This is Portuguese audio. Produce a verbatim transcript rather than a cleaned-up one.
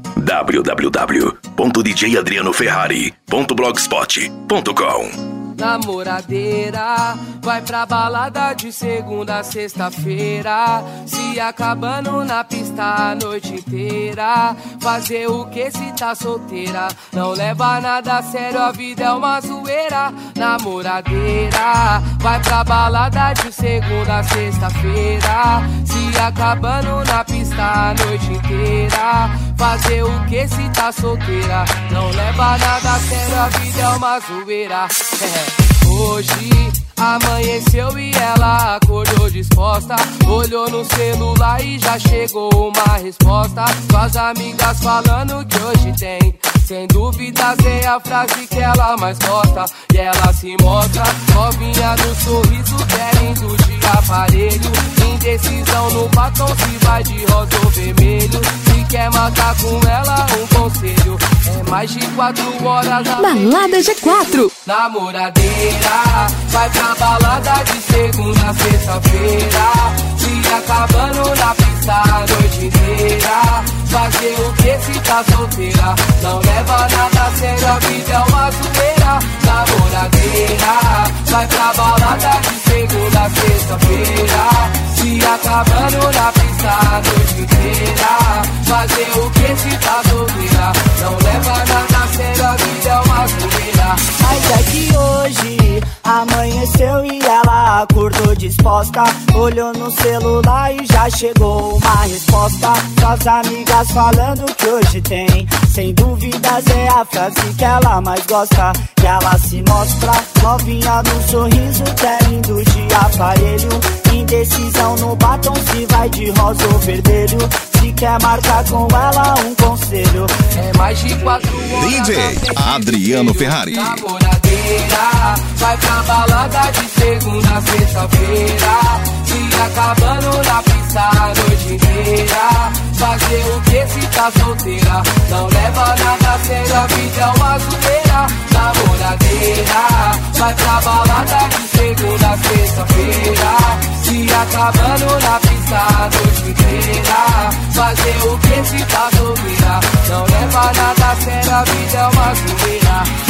w w w ponto d j adriano ferrari ponto blogspot ponto com. Namoradeira, vai pra balada de segunda a sexta-feira, se acabando na pista a noite inteira. Fazer o que se tá solteira? Não leva nada a sério, a vida é uma zoeira. Namoradeira, vai pra balada de segunda a sexta-feira, se acabando na pista a noite inteira. Fazer o que se tá solteira? Não leva nada a sério, a vida é uma zoeira. É. Hoje amanheceu e ela acordou disposta, olhou no celular e já chegou uma resposta. Suas amigas falando que hoje tem, sem dúvidas é a frase que ela mais gosta. E ela se mostra novinha no sorriso, querendo de aparelho. Indecisão no batom, se vai de rosa ou vermelho. Se quer matar com ela, um conselho: é mais de quatro horas na Balada G quatro. Namoradeira, vai pra balada de segunda a sexta-feira, se acabando na pista a noite inteira. Fazer o que se tá solteira? Não leva nada a sério, a vida é uma zoeira. Namoradeira, vai pra balada de segunda a sexta-feira, se acabando na pista a noite inteira. Fazer o que se tá solteira? Não leva nada a sério, a vida é uma zoeira. Mas é que hoje amanheceu e ela acordou disposta, olhou no celular e já chegou uma resposta. Suas amigas falando que hoje tem, sem dúvidas é a frase que ela mais gosta. E ela se mostra novinha no sorriso, querendo de aparelho. Indecisão no batom, se vai de rosa ou vermelho. Se quer marcar com ela, um conselho: é mais de quatro horas. D J Adriano Ferrari. Namoradeira, vai pra balada de segunda a sexta-feira, se acabando na pista a noite inteira. Fazer o que se tá solteira? Não leva nada a sério, a vida é uma zoeira. Namoradeira, vai pra balada de segunda a sexta-feira, se acabando na pista a noite inteira. Fazer o que se tá solteira? Não leva nada a sério, a vida é uma zoeira.